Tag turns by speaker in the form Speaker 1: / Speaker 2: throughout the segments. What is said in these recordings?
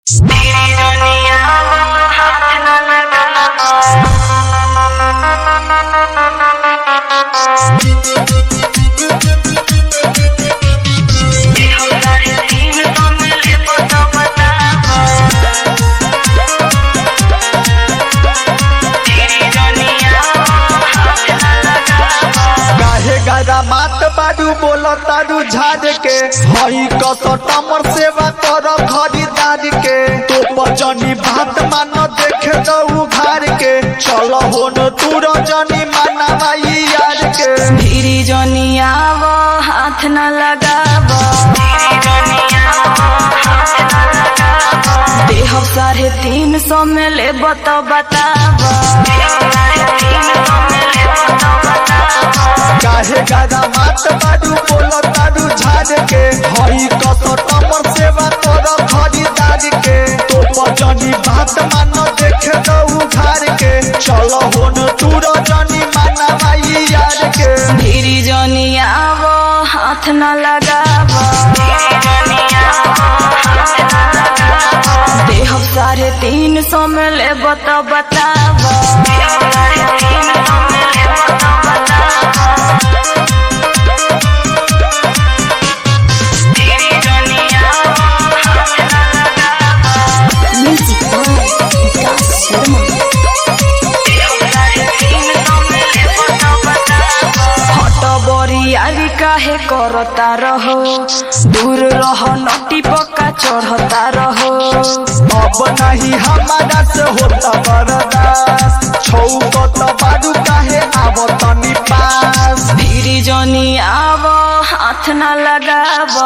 Speaker 1: मात बाडू बोलो ताडू झाड़ के हई कस्टमर सेवा कर खरीदार के तो बजनी बात मान देखे दऊ घर के चलो होन तू रजनी मानवाई यार के
Speaker 2: धीरे जनी आवो हाथ न लगावो देह 350 में लेबो तो बतावो
Speaker 1: काहे गादा मात बाडू बोलो ताडू झाड़ के हई कस्टमर सेवा कर खरीदार के तो बजनी बात मान देखे दऊ घर के चलो होन तू रजनी मानवाई यार के
Speaker 2: धीरे जनी आवो हाथ न लगावो देह 350 में लेबो तो बतावो यारी काहे करता रहो दूर रहो नटी पक्का चढ़ता रहो
Speaker 1: अब नहीं हमारा से होता बर्दाश्त छौ तो बाडू काहे आवो तनी पास
Speaker 2: धीरे जनी आवो हाथ न लगावो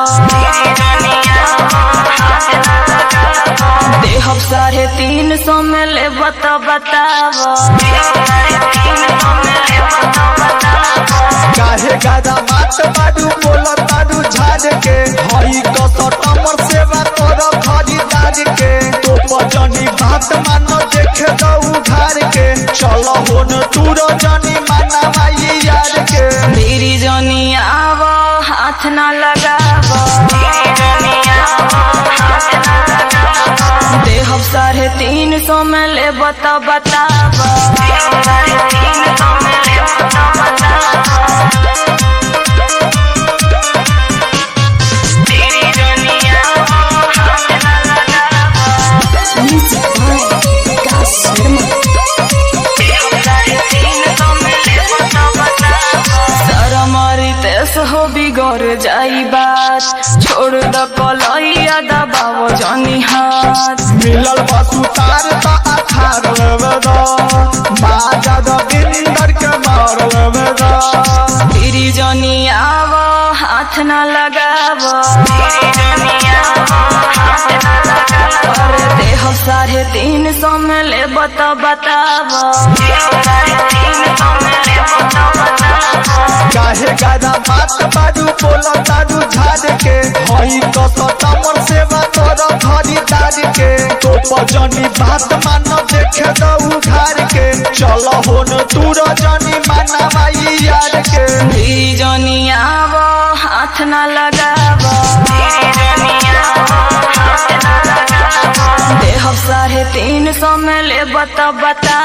Speaker 2: देह 350 में लेबो तो बतावो
Speaker 1: काहे गादा मात बाडू बोलो ताडू झाड़ के हई कस्टमर सेवा कर खरीदार के तो बजनी बात मान देखे दऊ घर के चलो होन तू रजनी मानवाई यार के
Speaker 2: धीरे जनी आवो हाथ न लगावो देह 350 में लेबो तो बतावो हो बिगड़ जाई बात छोड़ द कलैया दबावो जनी हाथ
Speaker 1: मिलल बसु तार ता अखार लेवेदा बाजा द बिंदर के मार लेवेदा
Speaker 2: धीरे जनी आवो हाथ न लगावो अरे देह 350 में लेबो तो बतावो
Speaker 1: काहे गादा मात बाडू बोलो ताडू झाड़ के हई कस्टमर सेवा कर खरीदार के तो बजनी बात मान देखे दऊ घर के चलो होन तू रजनी मानवाई यार के
Speaker 2: धीरे जनी आवो हाथ न लगावो देह 350 में लेबो तो बतावो।